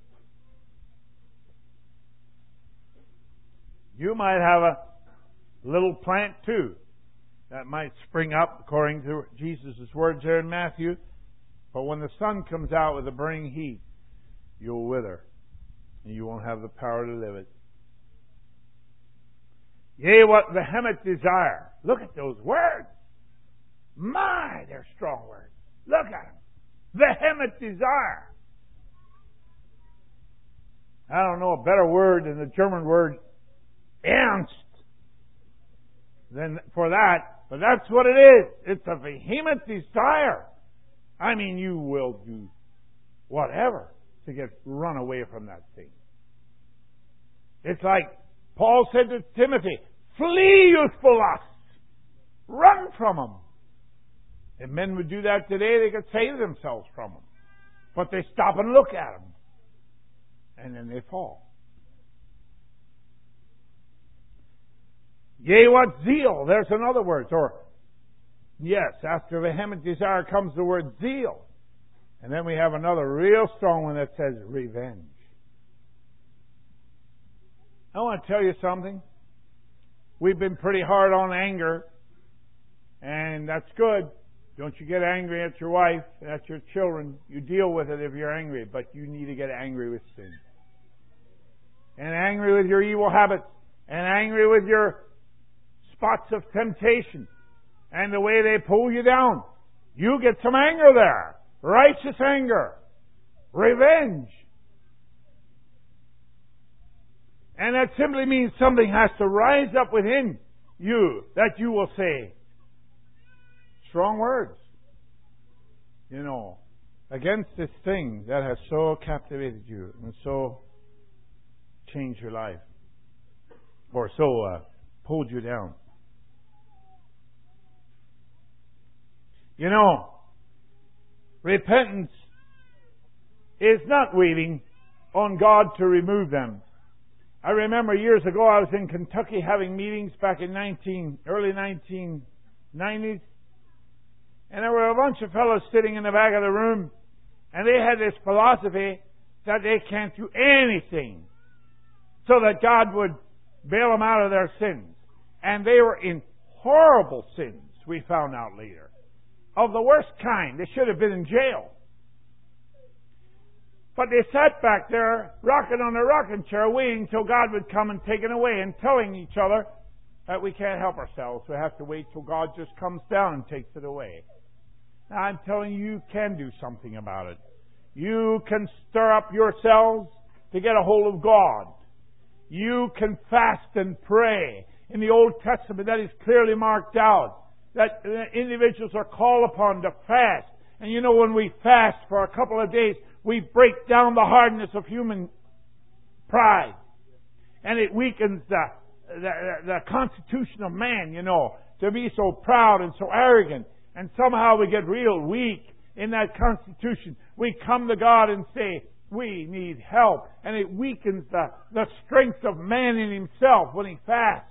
You might have a little plant too that might spring up according to Jesus' words there in Matthew. But when the sun comes out with a burning heat, you'll wither and you won't have the power to live it. Yea, what vehement desire. Look at those words. My, they're strong words. Look at them. Vehement desire. I don't know a better word than the German word ernst than for that, but that's what it is. It's a vehement desire. I mean, you will do whatever to get run away from that thing. It's like Paul said to Timothy, flee youthful lusts. Run from them. If men would do that today, they could save themselves from them. But they stop and look at them. And then they fall. Yea, what zeal. There's another word. Or, yes, after vehement desire comes the word zeal. And then we have another real strong one that says revenge. I want to tell you something. We've been pretty hard on anger, and that's good. Don't you get angry at your wife, at your children. You deal with it if you're angry, but you need to get angry with sin. and angry with your evil habits, and angry with your spots of temptation, and the way they pull you down. You get some anger there. Righteous anger. Revenge. And that simply means something has to rise up within you that you will say strong words, you know, against this thing that has so captivated you and so changed your life, or so uh, pulled you down. You know, repentance is not waiting on God to remove them. I remember years ago I was in Kentucky having meetings back in nineteen, early nineteen nineties, and there were a bunch of fellows sitting in the back of the room, and they had this philosophy that they can't do anything so that God would bail them out of their sins. And they were in horrible sins, we found out later, of the worst kind. They should have been in jail. But they sat back there, rocking on a rocking chair, waiting till God would come and take it away, and telling each other that we can't help ourselves. We have to wait till God just comes down and takes it away. Now, I'm telling you, you can do something about it. You can stir up yourselves to get a hold of God. You can fast and pray. In the Old Testament, that is clearly marked out, that individuals are called upon to fast. And you know, when we fast for a couple of days, we break down the hardness of human pride. And it weakens the, the, the constitution of man, you know, to be so proud and so arrogant. And somehow we get real weak in that constitution. We come to God and say, we need help. And it weakens the, the strength of man in himself when he fasts.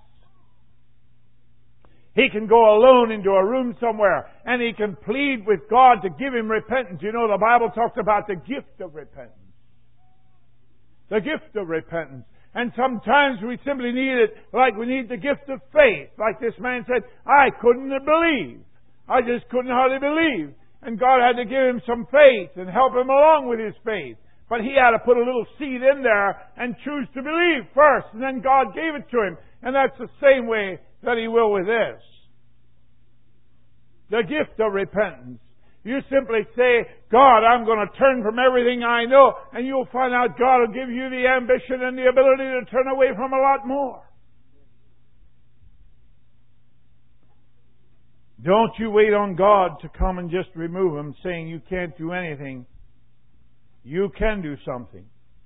He can go alone into a room somewhere and he can plead with God to give him repentance. You know, the Bible talks about the gift of repentance. The gift of repentance. And sometimes we simply need it like we need the gift of faith. Like this man said, I couldn't believe. I just couldn't hardly believe. And God had to give him some faith and help him along with his faith. But he had to put a little seed in there and choose to believe first. And then God gave it to him. And that's the same way that He will with this. The gift of repentance. You simply say, God, I'm going to turn from everything I know, and you'll find out God will give you the ambition and the ability to turn away from a lot more. Don't you wait on God to come and just remove them, saying you can't do anything. You can do something.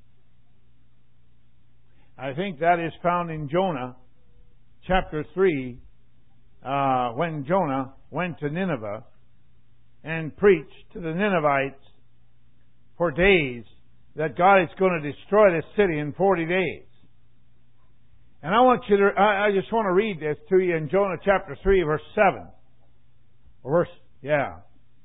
I think that is found in Jonah, chapter three, uh, when Jonah went to Nineveh and preached to the Ninevites for days that God is going to destroy this city in forty days. And I want you to, I, I just want to read this to you in Jonah chapter three, verse seven. Verse, yeah.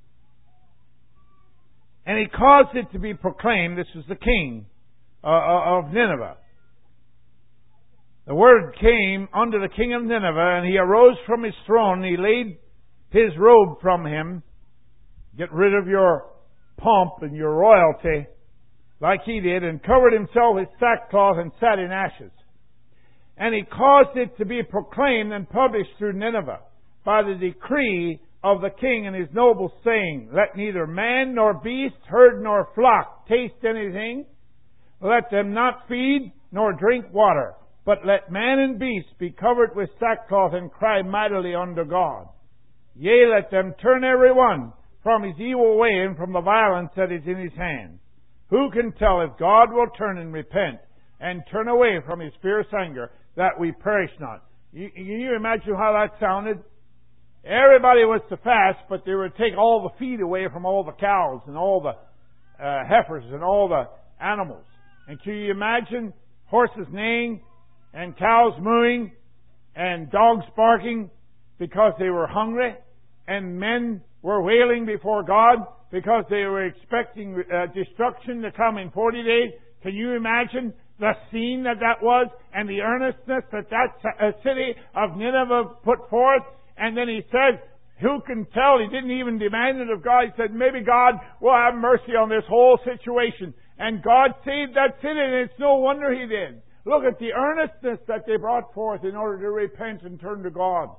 And he caused it to be proclaimed, this is the king uh, of Nineveh. The word came unto the king of Nineveh, and he arose from his throne, and he laid his robe from him. Get rid of your pomp and your royalty, like he did, and covered himself with sackcloth and sat in ashes. And he caused it to be proclaimed and published through Nineveh by the decree of the king and his nobles, saying, let neither man nor beast, herd nor flock taste anything. Let them not feed nor drink water, but let man and beast be covered with sackcloth and cry mightily unto God. Yea, let them turn every one from his evil way and from the violence that is in his hand. Who can tell if God will turn and repent and turn away from his fierce anger, that we perish not? You, can you imagine how that sounded? Everybody was to fast, but they would take all the feed away from all the cows and all the uh, heifers and all the animals. And can you imagine horses neighing and cows mooing and dogs barking because they were hungry, and men were wailing before God because they were expecting uh, destruction to come in forty days? Can you imagine the scene that that was and the earnestness that that uh, city of Nineveh put forth? And then he said, who can tell? He didn't even demand it of God. He said, maybe God will have mercy on this whole situation. And God saved that city, and it's no wonder He did. Look at the earnestness that they brought forth in order to repent and turn to God.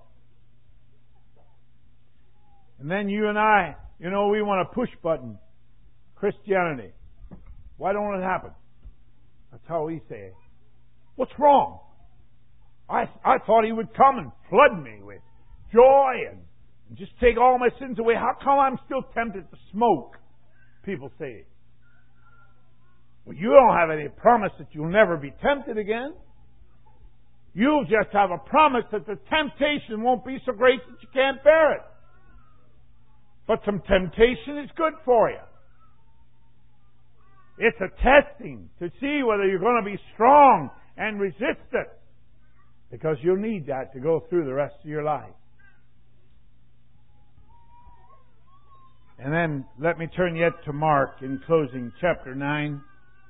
And then you and I, you know, we want a push button Christianity. Why don't it happen? That's how we say it. What's wrong? I I thought He would come and flood me with joy and, and just take all my sins away. How come I'm still tempted to smoke? People say. Well, you don't have any promise that you'll never be tempted again. You'll just have a promise that the temptation won't be so great that you can't bear it. But some temptation is good for you. It's a testing to see whether you're going to be strong and resist it. Because you'll need that to go through the rest of your life. And then let me turn yet to Mark in closing, chapter nine.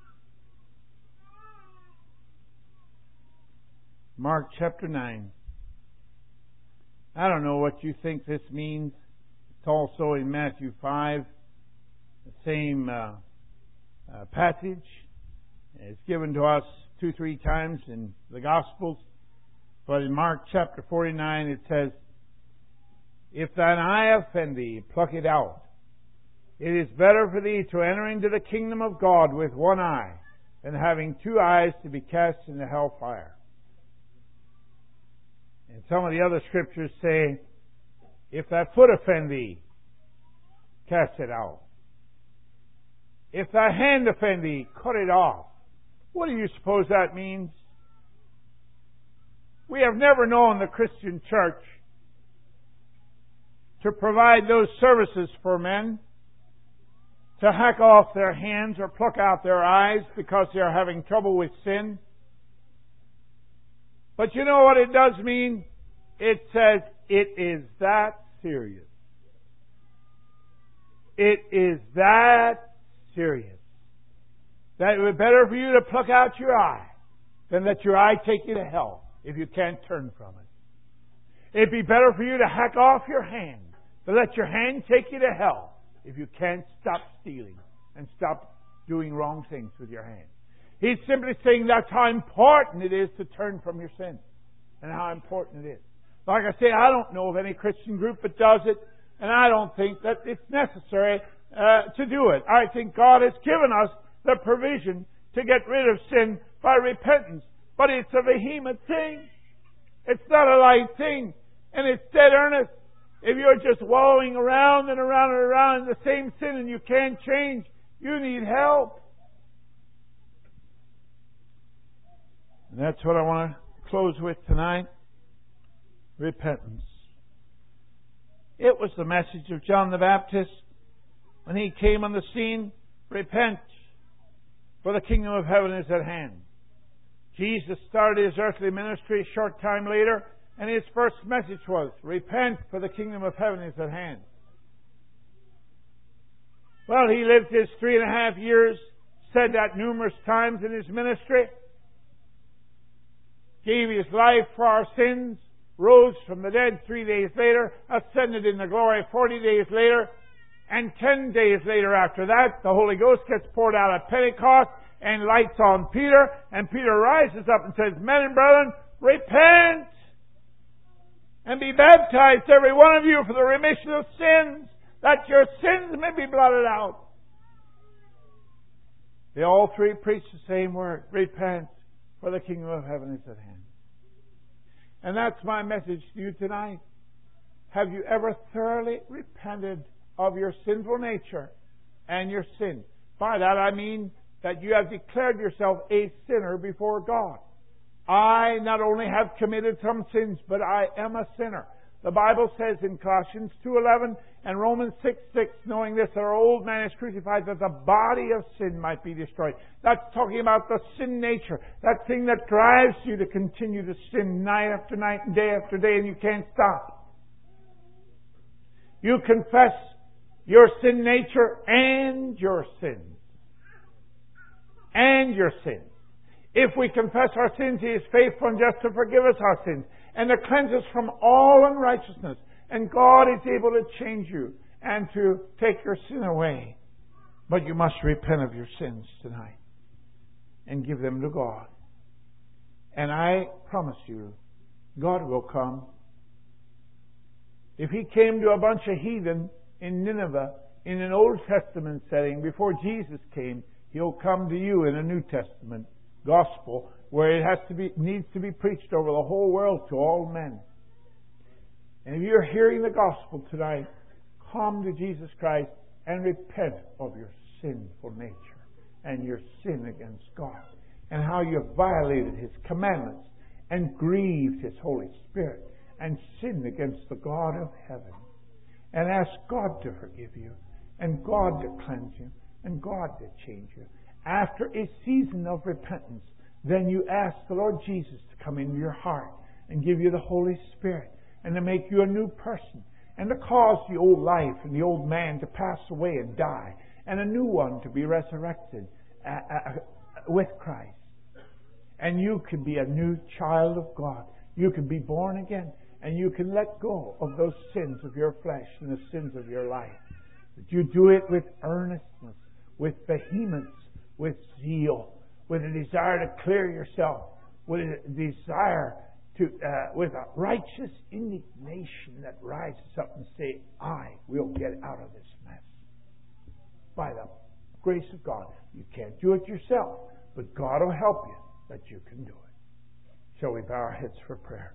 Mark chapter nine. I don't know what you think this means. It's also in Matthew five, the same uh, uh, passage. It's given to us two, three times in the Gospels. But in Mark chapter forty-nine it says, "If thine eye offend thee, pluck it out. It is better for thee to enter into the kingdom of God with one eye than having two eyes to be cast into hell fire." And some of the other scriptures say, "If thy foot offend thee, cast it out. If thy hand offend thee, cut it off." What do you suppose that means? We have never known the Christian church to provide those services for men, to hack off their hands or pluck out their eyes because they are having trouble with sin. But you know what it does mean? It says it is that serious. It is that serious. That it would be better for you to pluck out your eye than that your eye take you to hell if you can't turn from it. It'd be better for you to hack off your hand than let your hand take you to hell if you can't stop stealing and stop doing wrong things with your hand. He's simply saying that's how important it is to turn from your sin and how important it is. Like I say, I don't know of any Christian group that does it, and I don't think that it's necessary uh, to do it. I think God has given us the provision to get rid of sin by repentance, but it's a vehement thing. It's not a light thing, and it's dead earnest. If you're just wallowing around and around and around in the same sin and you can't change, you need help. And that's what I want to close with tonight. Repentance. It was the message of John the Baptist when he came on the scene. Repent, for the kingdom of heaven is at hand. Jesus started His earthly ministry a short time later, and His first message was, repent, for the kingdom of heaven is at hand. Well, He lived His three and a half years, said that numerous times in His ministry, gave His life for our sins, rose from the dead three days later, ascended in the glory forty days later, and ten days later after that, the Holy Ghost gets poured out at Pentecost and lights on Peter, and Peter rises up and says, men and brethren, repent and be baptized, every one of you, for the remission of sins, that your sins may be blotted out. They all three preach the same word, repent, for the kingdom of heaven is at hand. And that's my message to you tonight. Have you ever thoroughly repented of your sinful nature and your sin? By that I mean that you have declared yourself a sinner before God. I not only have committed some sins, but I am a sinner. The Bible says in Colossians two eleven and Romans six six, knowing this, that our old man is crucified, that the body of sin might be destroyed. That's talking about the sin nature. That thing that drives you to continue to sin night after night and day after day, and you can't stop. You confess your sin nature and your sins. And your sins. If we confess our sins, He is faithful and just to forgive us our sins and to cleanse us from all unrighteousness. And God is able to change you and to take your sin away. But you must repent of your sins tonight and give them to God. And I promise you, God will come. If He came to a bunch of heathen in Nineveh in an Old Testament setting before Jesus came, He'll come to you in a New Testament gospel where it has to be, needs to be preached over the whole world to all men. And if you're hearing the gospel tonight, come to Jesus Christ and repent of your sinful nature and your sin against God and how you have violated His commandments and grieved His Holy Spirit and sinned against the God of heaven. And ask God to forgive you and God to cleanse you and God to change you. After a season of repentance, then you ask the Lord Jesus to come into your heart and give you the Holy Spirit and to make you a new person and to cause the old life and the old man to pass away and die and a new one to be resurrected uh, uh, with Christ. And you can be a new child of God. You can be born again and you can let go of those sins of your flesh and the sins of your life. But you do it with earnestness, with vehemence, with zeal, with a desire to clear yourself, with a desire to, uh, with a righteous indignation that rises up and say, I will get out of this mess. By the grace of God. You can't do it yourself, but God will help you that you can do it. Shall we bow our heads for prayer?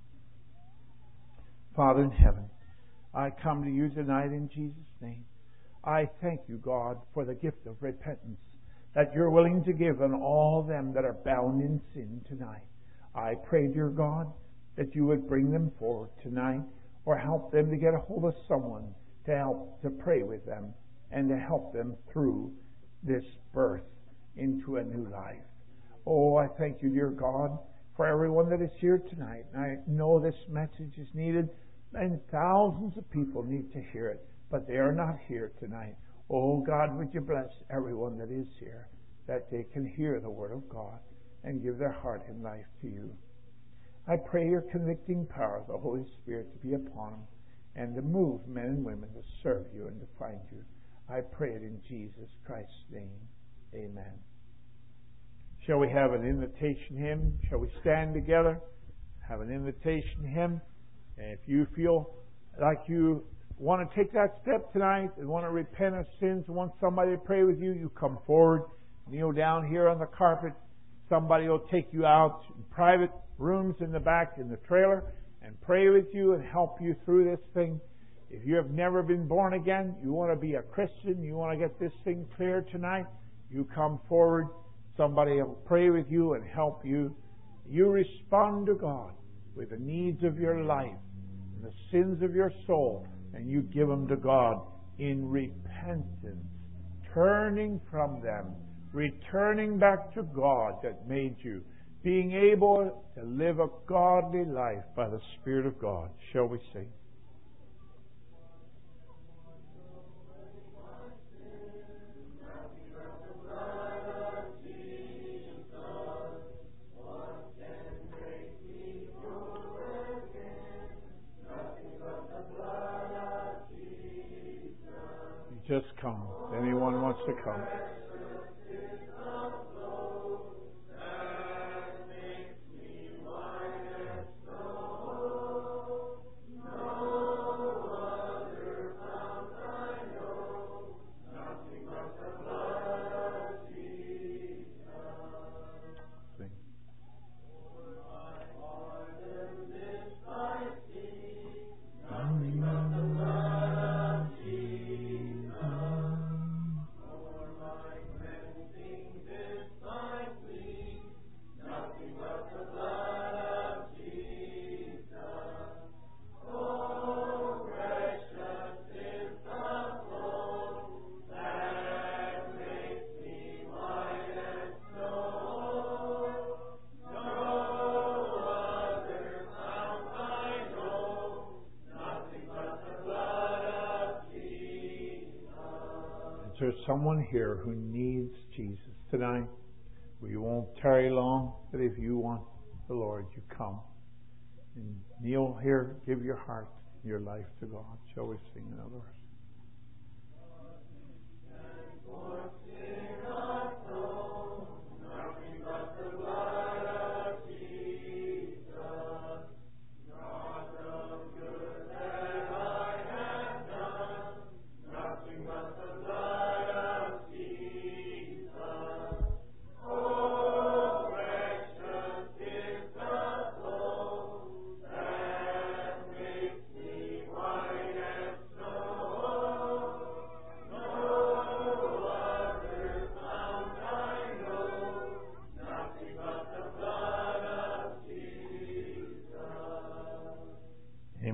Father in heaven, I come to you tonight in Jesus' name. I thank you, God, for the gift of repentance that you're willing to give on all them that are bound in sin tonight. I pray, dear God, that you would bring them forward tonight or help them to get a hold of someone to help to pray with them and to help them through this birth into a new life. Oh, I thank you, dear God, for everyone that is here tonight. And I know this message is needed and thousands of people need to hear it, but they are not here tonight. Oh, God, would you bless everyone that is here, that they can hear the Word of God and give their heart and life to you. I pray your convicting power of the Holy Spirit to be upon them and to move men and women to serve you and to find you. I pray it in Jesus Christ's name. Amen. Shall we have an invitation hymn? Shall we stand together? Have an invitation hymn. And if you feel like you want to take that step tonight and want to repent of sins and want somebody to pray with you, you come forward, kneel down here on the carpet. Somebody will take you out in private rooms in the back in the trailer and pray with you and help you through this thing. If you have never been born again, you want to be a Christian, you want to get this thing clear tonight, you come forward. Somebody will pray with you and help you. You respond to God with the needs of your life and the sins of your soul, and you give them to God in repentance, turning from them, returning back to God that made you, being able to live a godly life by the Spirit of God. Shall we sing? Just come. Anyone wants to come. There's someone here who needs Jesus tonight. We won't tarry long, but if you want the Lord, you come. And kneel here, give your heart, your life to God. Shall we sing another verse?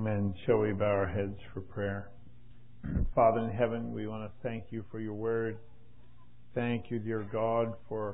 Amen. Shall we bow our heads for prayer? Father in heaven, we want to thank you for your word. Thank you, dear God, for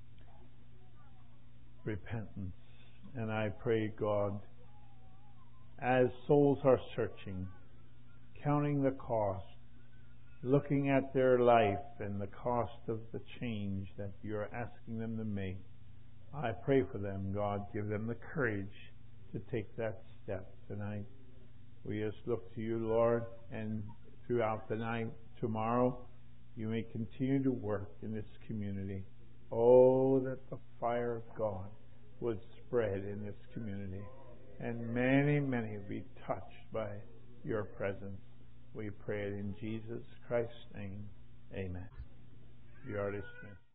repentance. And I pray, God, as souls are searching, counting the cost, looking at their life and the cost of the change that you're asking them to make, I pray for them, God, give them the courage to take that step tonight. We just look to you, Lord, and throughout the night, tomorrow, you may continue to work in this community. Oh, that the fire of God would spread in this community, and many, many be touched by your presence. We pray it in Jesus Christ's name. Amen. You are dismissed.